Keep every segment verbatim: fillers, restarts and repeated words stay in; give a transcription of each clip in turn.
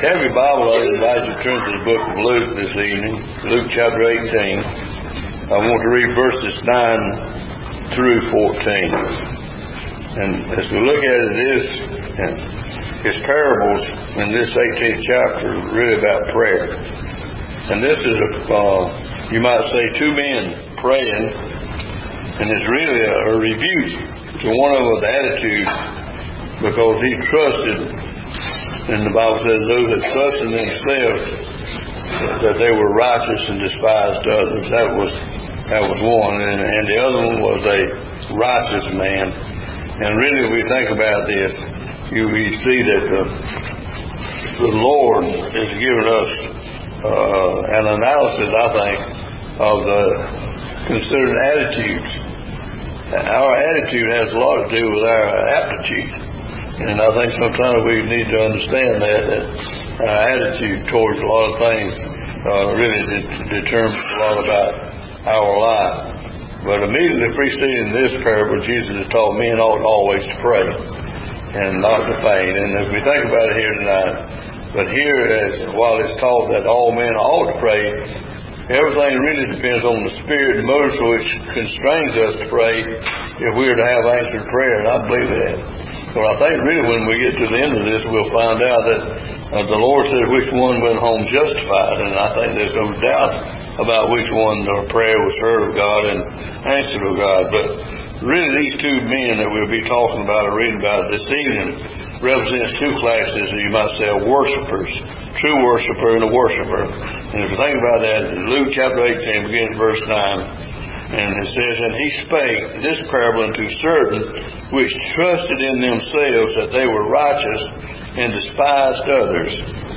Have your Bible, I invite you to turn to the book of Luke this evening, Luke chapter eighteen. I want to read verses nine through fourteen. And as we look at it, this, his parables in this eighteenth chapter are really about prayer. And this is, a, uh, you might say, two men praying, and it's really a, a rebuke to one of them's attitude, because he trusted, and the Bible says those that trust in themselves, that they were righteous and despised others. That was that was one, and, and the other one was a righteous man. And really, if we think about this, you we see that the, the Lord has given us uh, an analysis, I think, of the considered attitudes. Our attitude has a lot to do with our aptitude. And I think sometimes we need to understand that, that our attitude towards a lot of things uh, really de- determines a lot about our life. But immediately preceding this parable, Jesus had taught men ought always to pray and not to faint. And as we think about it here tonight, but here, as while it's taught that all men ought to pray, everything really depends on the spirit and motive which constrains us to pray if we are to have answered prayer, and I believe that. But I think really when we get to the end of this, we'll find out that uh, the Lord said which one went home justified, and I think there's no doubt about which one the prayer was heard of God and answered of God. But really these two men that we'll be talking about or reading about this evening represents two classes, you might say, of worshipers. True worshiper and a worshiper. And if you think about that, Luke chapter eighteen, beginning verse nine, and it says, "And he spake this parable unto certain which trusted in themselves that they were righteous and despised others."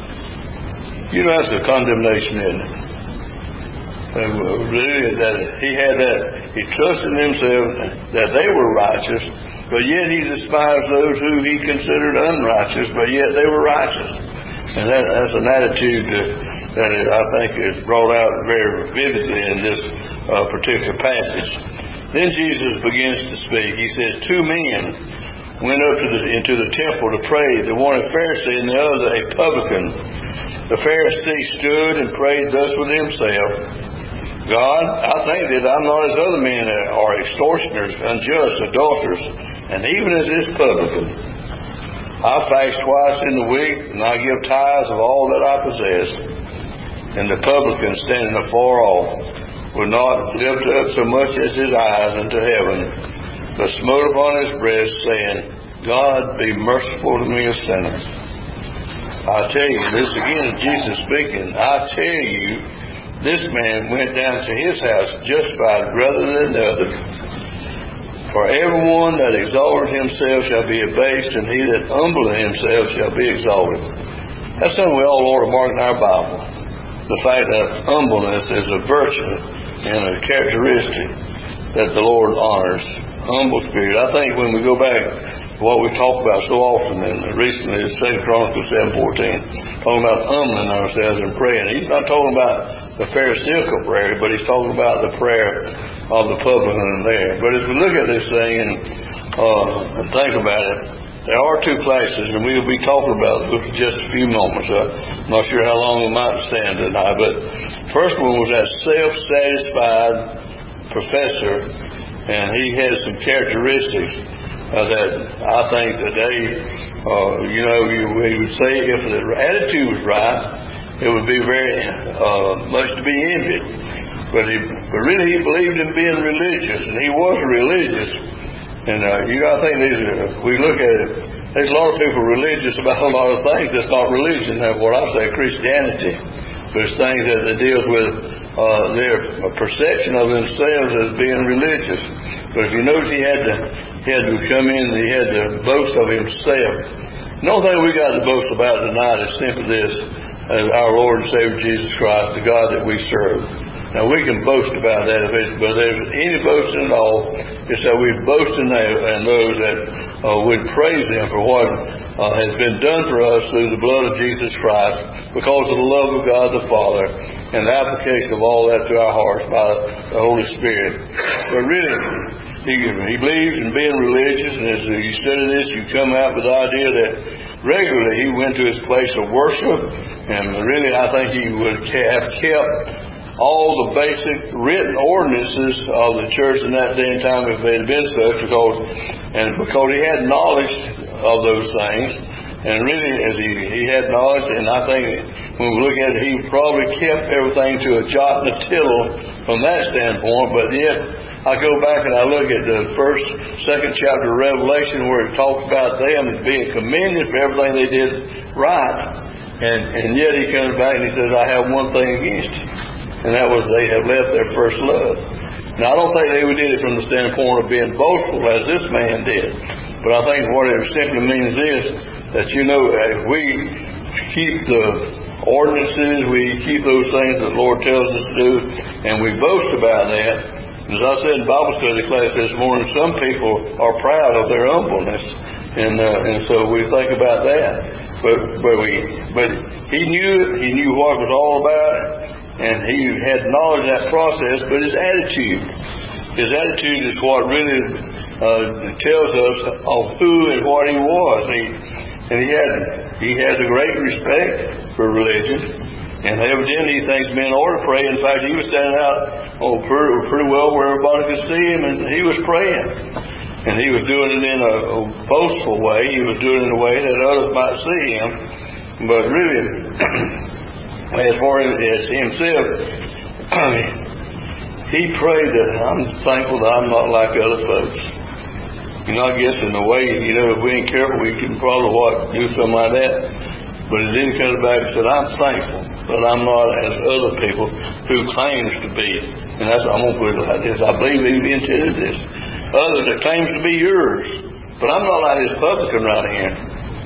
You know, that's a condemnation, isn't it? And really, that he had that, he trusted in himself that they were righteous, but yet he despised those who he considered unrighteous, but yet they were righteous. And that, that's an attitude that, that is, I think is brought out very vividly in this uh, particular passage. Then Jesus begins to speak. He says, two men went up to the, into the temple to pray, the one a Pharisee and the other a publican. The Pharisee stood and prayed thus with himself, God, I think that I'm not as other men are extortioners, unjust, adulterers, and even as this publican. I fast twice in the week, and I give tithes of all that I possess. And the publican, standing afar off, would not lift up so much as his eyes unto heaven, but smote upon his breast, saying, God, be merciful to me, a sinner. I tell you, this again is Jesus speaking, I tell you, this man went down to his house justified rather than the other. For everyone that exalted himself shall be abased, and he that humbleth himself shall be exalted. That's something we all ought to mark in our Bible. The fact that humbleness is a virtue and a characteristic that the Lord honors. Humble spirit. I think when we go back to what we talk about so often, and recently it's Second Chronicles seven fourteen, talking about humbling ourselves and praying. He's not talking about the Pharisaical prayer, but he's talking about the prayer of the publican there. But as we look at this thing and, uh, and think about it, there are two classes, and we'll be talking about this in just a few moments. Uh, I'm not sure how long we might stand tonight, but first one was that self-satisfied professor, and he had some characteristics uh, that I think that they, uh, you know, you, we would say if the attitude was right, it would be very uh, much to be envied. But, he, but really he believed in being religious, and he was religious. And uh, you know, I think these are, we look at it, there's a lot of people religious about a lot of things that's not religion. That's what I say, Christianity. But it's things that, that deals with uh, their perception of themselves as being religious. But if you notice, he had to he had to come in, he had to boast of himself. The only thing we got to boast about tonight is simply this: as our Lord and Savior Jesus Christ, the God that we serve. Now we can boast about that, if it's, but if there's any boasting at all, it's that we boast in that, and those that uh, would praise Him for what uh, has been done for us through the blood of Jesus Christ, because of the love of God the Father, and the application of all that to our hearts by the Holy Spirit. But really, he, he believes in being religious, and as you study this, you come out with the idea that regularly he went to his place of worship, and really I think he would have kept all the basic written ordinances of the church in that day and time if it had been such, because and because he had knowledge of those things, and really as he, he had knowledge, and I think when we look at it, he probably kept everything to a jot and a tittle from that standpoint, but yet I go back and I look at the first, second chapter of Revelation where it talks about them being commended for everything they did right, and, and yet he comes back and he says, I have one thing against you, and that was they have left their first love. Now I don't think they did it from the standpoint of being boastful as this man did, but I think what it simply means is that, you know, if we keep the ordinances, we keep those things that the Lord tells us to do, and we boast about that. As I said in Bible study class this morning, some people are proud of their humbleness, and uh, and so we think about that. But but we but he knew he knew what it was all about, and he had knowledge of that process. But his attitude, his attitude is what really uh, tells us of who and what he was. He and he had he had a great respect for religion. And evidently he thinks men ought to pray. In fact, he was standing out oh, pretty, pretty well where everybody could see him, and he was praying. And he was doing it in a, a boastful way. He was doing it in a way that others might see him. But really, as far as himself, he prayed that I'm thankful that I'm not like other folks. You know, I guess in a way, you know, if we ain't careful, we can probably what, do something like that. But he then comes back and said, I'm thankful that I'm not as other people who claims to be. And that's, I'm going to put it like this. I believe he intended this. Others that claims to be yours. But I'm not like this publican right here.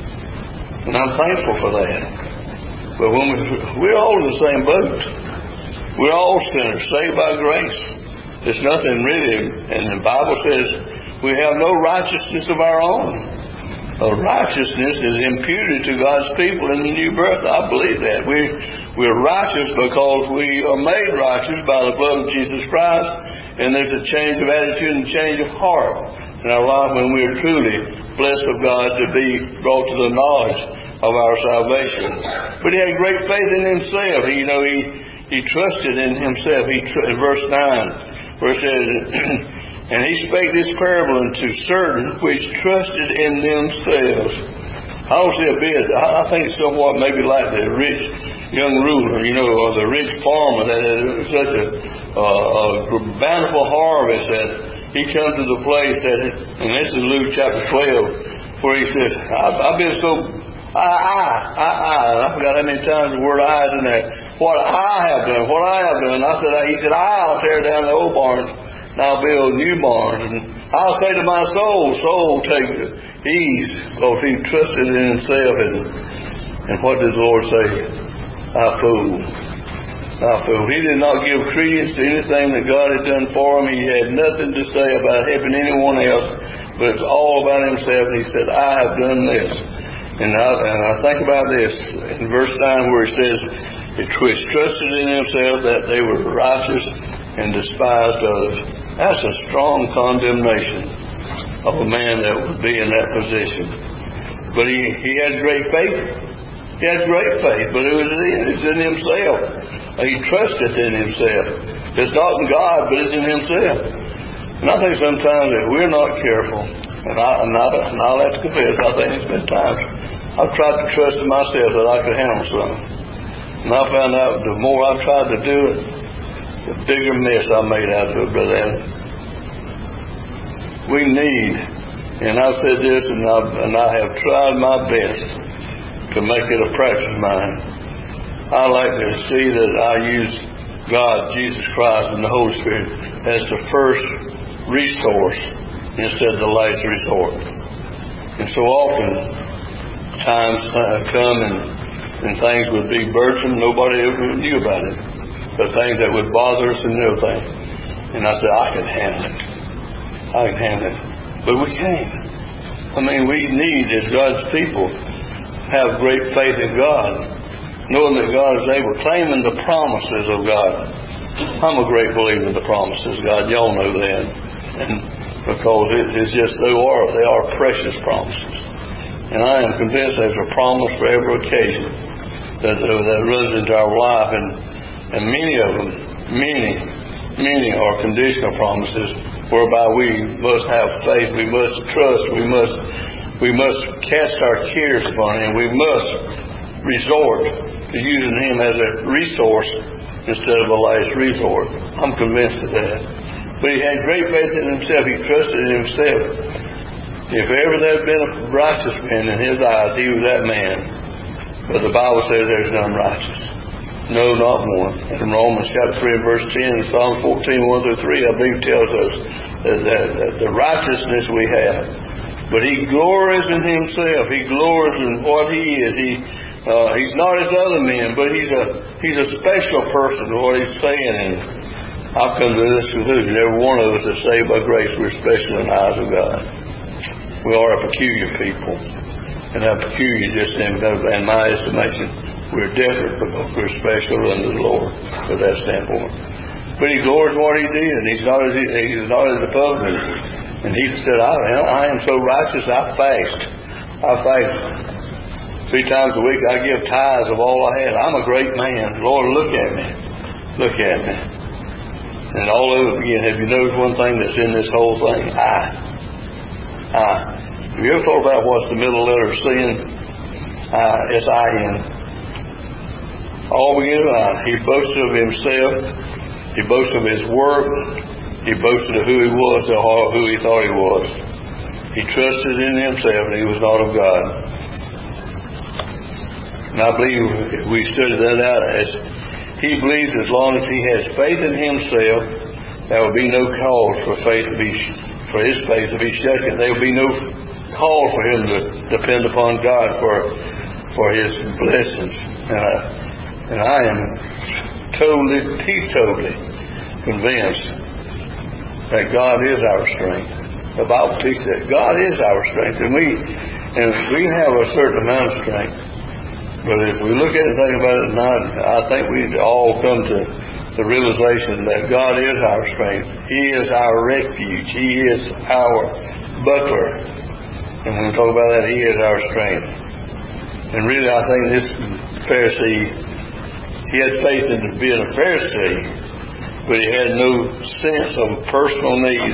And I'm thankful for that. But when we, we're all in the same boat. We're all sinners, saved by grace. There's nothing really, and the Bible says we have no righteousness of our own. Uh, righteousness is imputed to God's people in the new birth. I believe that. We, we're righteous because we are made righteous by the blood of Jesus Christ, and there's a change of attitude and change of heart in our life when we are truly blessed of God to be brought to the knowledge of our salvation. But he had great faith in himself. You know, he, he trusted in himself. He tr- in verse nine, where it says, and he spake this parable unto certain which trusted in themselves. I don't see a bit. I think it's somewhat maybe like the rich young ruler, you know, or the rich farmer that had such a, uh, a bountiful harvest that he comes to the place that, it, and this is Luke chapter twelve, where he says, I've, I've been so, I, I, I, I, I forgot how many times the word I is in there. What I have done, what I have done. I said, he said, I'll tear down the old barns. I'll build new barns, and I'll say to my soul, soul, take ease, because he trusted in himself. And, and what did the Lord say? I fool. I fool. He did not give credence to anything that God had done for him. He had nothing to say about helping anyone else, but it's all about himself. And he said, I have done this. And I, and I think about this in verse nine where it says, it was trusted in themselves that they were righteous and despised others. That's a strong condemnation of a man that would be in that position. But he, he had great faith. He had great faith, but it was in, it was in himself. He trusted in himself. It's not in God, but it's in himself. And I think sometimes that we're not careful, and, I, and, I, and I'll have to confess, I think it's been times I've tried to trust in myself that I could handle something. And I found out the more I tried to do it, the bigger mess I made out of it, Brother Adam. We need, and I've said this, and, I've, and I have tried my best to make it a practice of mine. I like to see that I use God, Jesus Christ, and the Holy Spirit as the first resource instead of the last resort. And so often times come and, and things would be burdensome, nobody ever knew about it. The things that would bother us and everything. And I said, I can handle it. I can handle it. But we can't. I mean, we need, as God's people, have great faith in God, knowing that God is able, claiming the promises of God. I'm a great believer in the promises of God. Y'all know that. And because it is just, they are, they are precious promises. And I am convinced there's a promise for every occasion that, uh, that runs into our life, and, and many of them, many, many are conditional promises whereby we must have faith, we must trust, we must we must cast our cares upon Him, we must resort to using Him as a resource instead of a last resort. I'm convinced of that. But he had great faith in himself. He trusted in himself. If ever there had been a righteous man in his eyes, he was that man. But the Bible says there's none righteous. No, not one. In Romans chapter three and verse ten, and Psalm fourteen, one through three, I believe tells us that, that, that the righteousness we have. But he glories in himself. He glories in what he is. He uh, he's not as other men, but he's a he's a special person to what he's saying. And I've come to this conclusion: every one of us is saved by grace. We're special in the eyes of God. We are a peculiar people, and that peculiar, just in, in my estimation, we're different because we're special unto the Lord from that standpoint. But he glories what he did, and he's not as he, he's not as the publican. And he said, I, I am so righteous, I fast. I fast. Three times a week I give tithes of all I had. I'm a great man. Lord, look at me. Look at me. And all over again, have you noticed one thing that's in this whole thing? I. I. Have you ever thought about what's the middle letter of sin? I. S I N. All begins with I. He boasted of himself. He boasted of his work. He boasted of who he was, or who he thought he was. He trusted in himself, and he was not of God. And I believe if we study that out, as he believes as long as he has faith in himself, there will be no cause for faith to be, for his faith to be shaken. There will be no call for him to depend upon God for for his blessings. And I, and I am totally, teetotally convinced that God is our strength. The Bible teaches that God is our strength, and we and we have a certain amount of strength. But if we look at it and think about it tonight, I think we all come to the realization that God is our strength. He is our refuge. He is our buckler. And when we talk about that, He is our strength. And really, I think this Pharisee, he had faith in being a Pharisee, but he had no sense of personal need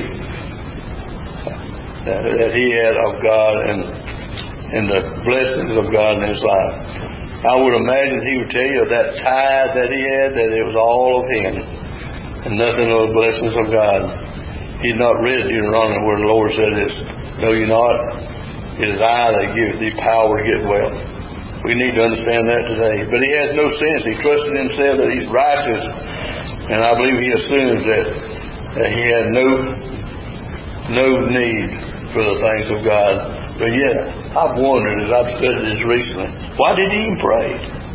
that, that he had of God and, and the blessings of God in his life. I would imagine he would tell you that tithe that he had, that it was all of him and nothing of the blessings of God. He'd not read Deuteronomy where the Lord said this, "Know you not, it is I that gives thee power to get wealth." We need to understand that today. But he has no sense. He trusted himself that he's righteous. And I believe he assumes that, that he had no no need for the things of God. But yet, I've wondered as I've studied this recently, why did he even pray?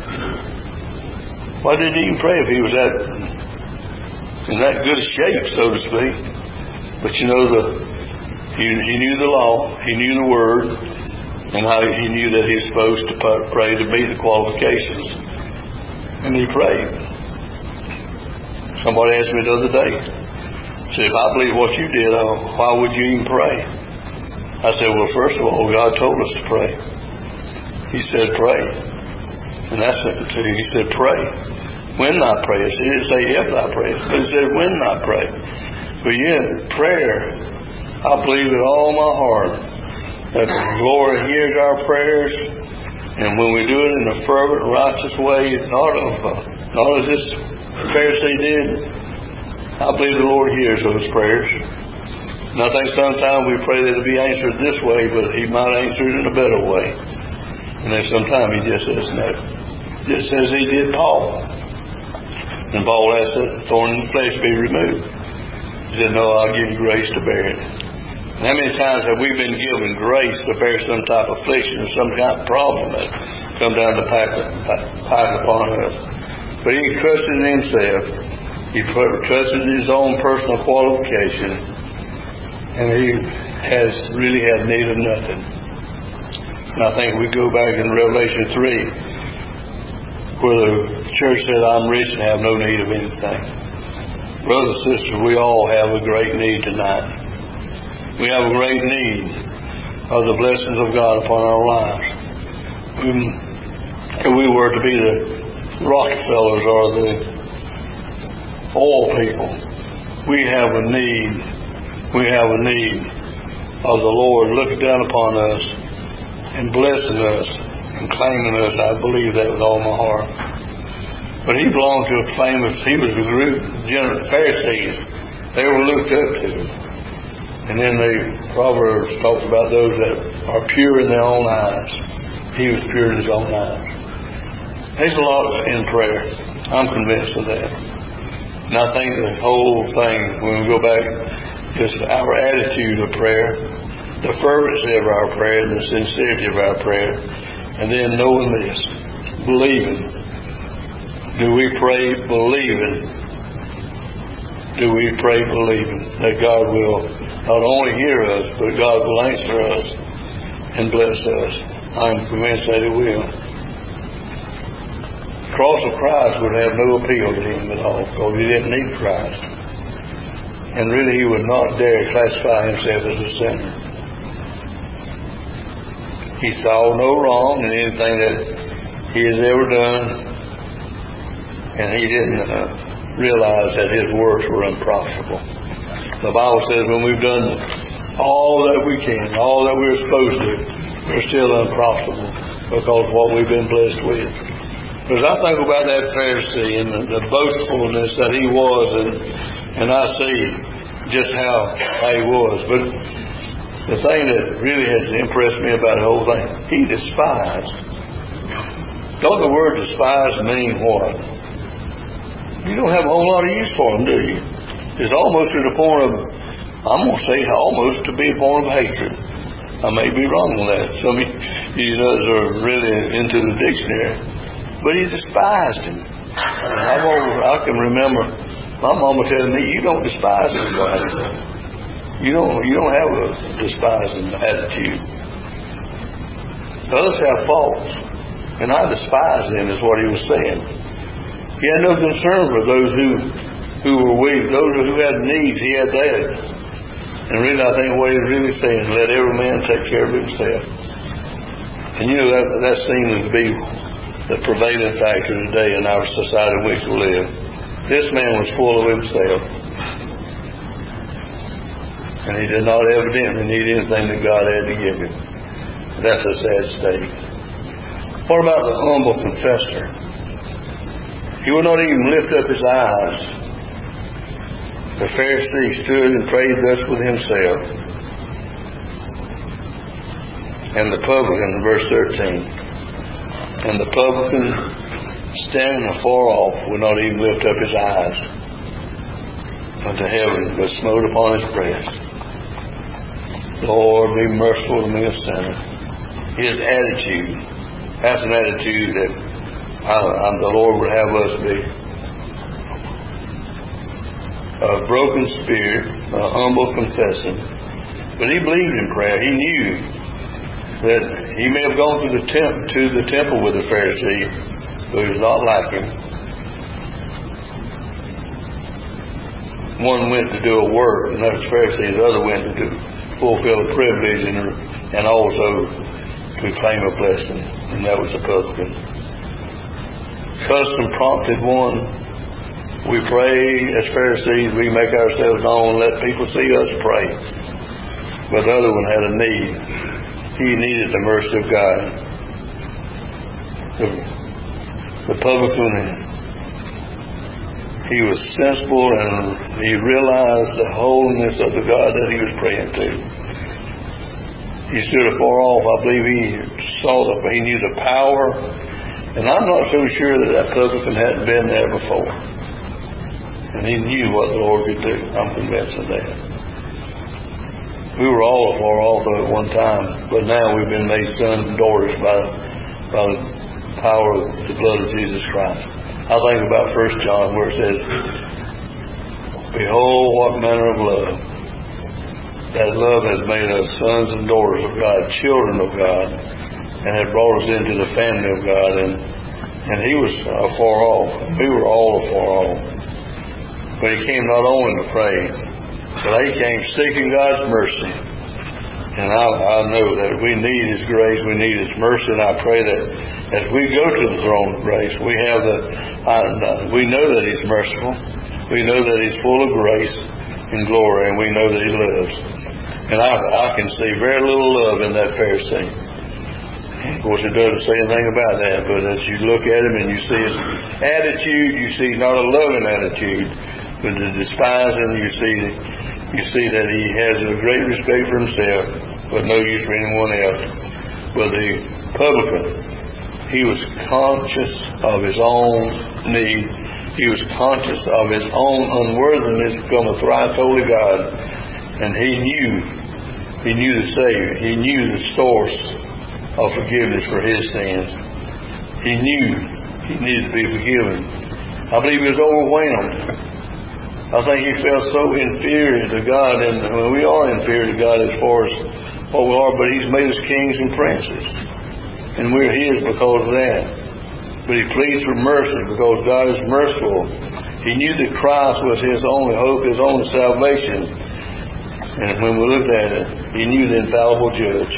Why did he even pray if he was that in that good a shape, so to speak? But you know, the he, he knew the law, he knew the Word, and how he knew that he was supposed to pray to meet the qualifications. And he prayed. Somebody asked me the other day, said, if I believe what you did, uh, why would you even pray? I said, well, first of all, God told us to pray. He said, pray. And that's it. He said, pray. When not pray. He didn't say if not pray, but he said, when not pray. But yet, prayer, I believe with all my heart that the Lord hears our prayers, and when we do it in a fervent, righteous way, not of, uh, not as this Pharisee did, I believe the Lord hears those prayers. And I think sometimes we pray that it'll be answered this way, but He might answer it in a better way. And then sometimes He just says no. Just as He did Paul. And Paul asked that the thorn in the flesh be removed. He said, no, I'll give you grace to bear it. And how many times have we been given grace to bear some type of affliction or some kind of problem that come down to pack, pack upon us? But he trusted in himself. He trusted in his own personal qualification. And he has really had need of nothing. And I think we go back in Revelation three, where the church said, I'm rich and have no need of anything. Brothers and sisters, we all have a great need tonight. We have a great need of the blessings of God upon our lives. If we were to be the Rockefellers or the oil people, we have a need. We have a need of the Lord looking down upon us and blessing us and claiming us. I believe that with all my heart. But he belonged to a famous, he was a group, general Pharisees. They were looked up to. And then the Proverbs talked about those that are pure in their own eyes. He was pure in his own eyes. There's a lot in prayer. I'm convinced of that. And I think the whole thing, when we go back, is our attitude of prayer, the fervency of our prayer, the sincerity of our prayer, and then knowing this, believing. Do we pray believing? Do we pray believing that God will not only hear us, but God will answer us and bless us? I'm convinced that He will. The cross of Christ would have no appeal to Him at all, because He didn't need Christ. And really He would not dare classify Himself as a sinner. He saw no wrong in anything that He has ever done, and He didn't uh, realize that His works were unprofitable. The Bible says when we've done all that we can, all that we're supposed to, we're still unprofitable because of what we've been blessed with. Because I think about that Pharisee and the, the boastfulness that he was, and, and I see just how he was. But the thing that really has impressed me about the whole thing, he despised. Don't the word despise mean what? You don't have a whole lot of use for them, do you? It's almost to the point of, I'm going to say almost to be a point of hatred. I may be wrong on that. Some of you know are really into the dictionary. But he despised him. I, I can remember my mama telling me, you don't despise anybody. You don't, you don't have a despising attitude. Others have faults. And I despise them is what he was saying. He had no concern for those who, who were weak, those who had needs. He had that. And really, I think what he's really saying, let every man take care of himself. And you know, that, that seems to be the prevailing factor today in our society in which we live. This man was full of himself. And he did not evidently need anything that God had to give him. That's a sad state. What about the humble confessor? He would not even lift up his eyes. The Pharisee stood and prayed thus with himself. And the publican, verse thirteen, and the publican, standing afar off, would not even lift up his eyes unto heaven, but smote upon his breast. Lord, be merciful to me, a sinner. His attitude, that's an attitude that I, I, the Lord would have us be. A broken spirit, a humble confessing. But he believed in prayer. He knew that he may have gone to the, temp- to the temple with the Pharisee, but he was not like him. One went to do a work, and that was Pharisee. The other went to do, fulfill a privilege and, and also to claim a blessing, and that was the publican. Custom prompted one. We pray as Pharisees, we make ourselves known, let people see us pray. But the other one had a need. He needed the mercy of God. The, the publican, he was sensible and he realized the holiness of the God that he was praying to. He stood afar off. I believe he saw the, he knew the power. And I'm not so sure that that publican hadn't been there before. And he knew what the Lord could do. I'm convinced of that. We were all afar off at one time, but now we've been made sons and daughters by, by the power of the blood of Jesus Christ. I think about First John where it says, behold what manner of love. That love has made us sons and daughters of God, children of God, and had brought us into the family of God. And, and he was afar off. We were all afar off. But he came not only to pray, but he came seeking God's mercy. And I, I know that we need His grace, we need His mercy, and I pray that as we go to the throne of grace, we have the, uh, we know that He's merciful, we know that He's full of grace and glory, and we know that He loves. And I, I can see very little love in that Pharisee. Of course, it doesn't say anything about that, but as you look at him and you see his attitude, you see not a loving attitude, but the despising. You see, you see that he has a great respect for himself, but no use for anyone else. But the publican, he was conscious of his own need. He was conscious of his own unworthiness from a thrice holy God, and he knew, he knew the Savior. He knew the source of forgiveness for his sins. He knew he needed to be forgiven. I believe he was overwhelmed. I think he felt so inferior to God, and well, we are inferior to God as far as what we are, but He's made us kings and princes, and we're His because of that. But he pleads for mercy because God is merciful. He knew that Christ was his only hope, his only salvation. And when we looked at it, he knew the infallible judge.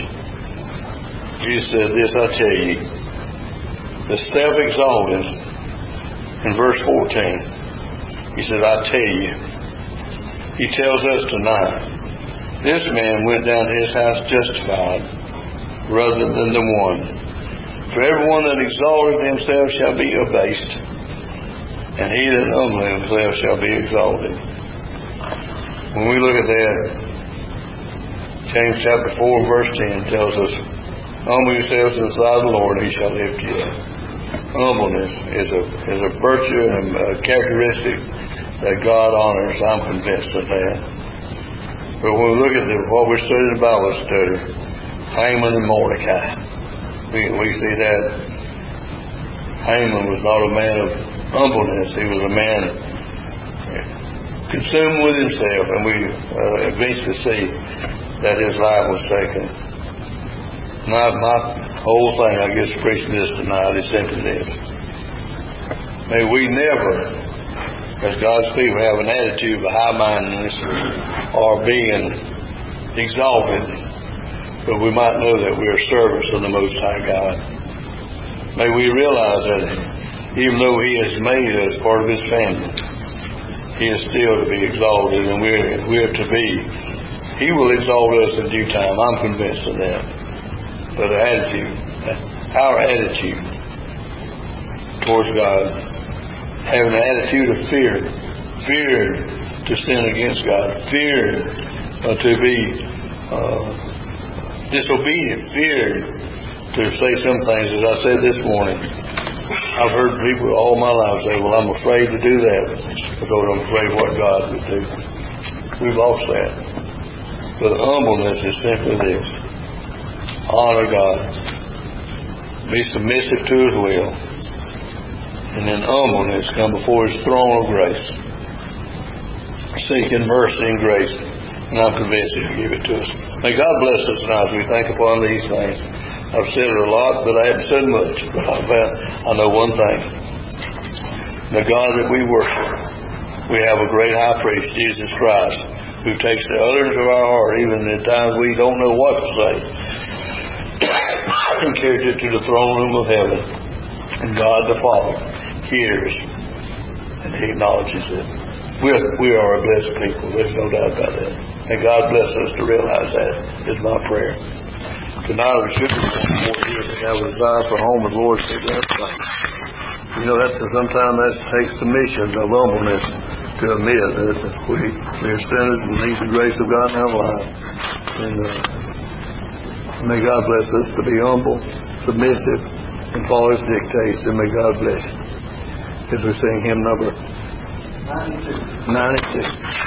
Jesus said this, I tell you, the self-exalted, in verse fourteen, he said, I tell you, he tells us tonight, this man went down to his house justified rather than the one. For everyone that exalted himself shall be abased, and he that humbled himself shall be exalted. When we look at that, James chapter four verse ten tells us, humble yourselves in the sight of the Lord, and He shall lift you up. Humbleness is a is a virtue and a characteristic that God honors. I'm convinced of that. But when we look at the, what we're studying in Bible study, Haman and Mordecai, we, we see that Haman was not a man of humbleness. He was a man consumed with himself, and we uh, eventually see that his life was taken. My, my whole thing, I guess, preaching this tonight is simply this. May we never, as God's people, have an attitude of high-mindedness or being exalted, but we might know that we are servants of the Most High God. May we realize that even though He has made us part of His family, He is still to be exalted, and we're, we're to be. He will exalt us in due time. I'm convinced of that. But the attitude, our attitude towards God, having an attitude of fear, fear to sin against God, fear uh, to be uh, disobedient, fear to say some things. As I said this morning, I've heard people all my life say, well, I'm afraid to do that because I'm afraid what God would do. We've lost that. But humbleness is simply this. Honor God. Be submissive to His will. And in humbleness come before His throne of grace, seeking mercy and grace. And I'm convinced He'll give it to us. May God bless us tonight as we think upon these things. I've said it a lot, but I haven't said much. But I, found, I know one thing. The God that we worship, we have a great high priest, Jesus Christ, who takes the utterance of our heart, even in times we don't know what to say, and carries it to the throne room of heaven. And God the Father hears, and He acknowledges it. We're, we are a blessed people. There's no doubt about that. And God bless us to realize that is my prayer. Tonight we should be more here to have a desire for home, and Lord said that thing. You know, that's sometimes that takes the mission of humbleness to admit that we, we are sinners and need the grace of God in our lives. And uh, may God bless us to be humble, submissive, and follow His dictates. And may God bless you as we sing hymn number ninety-two. ninety-two.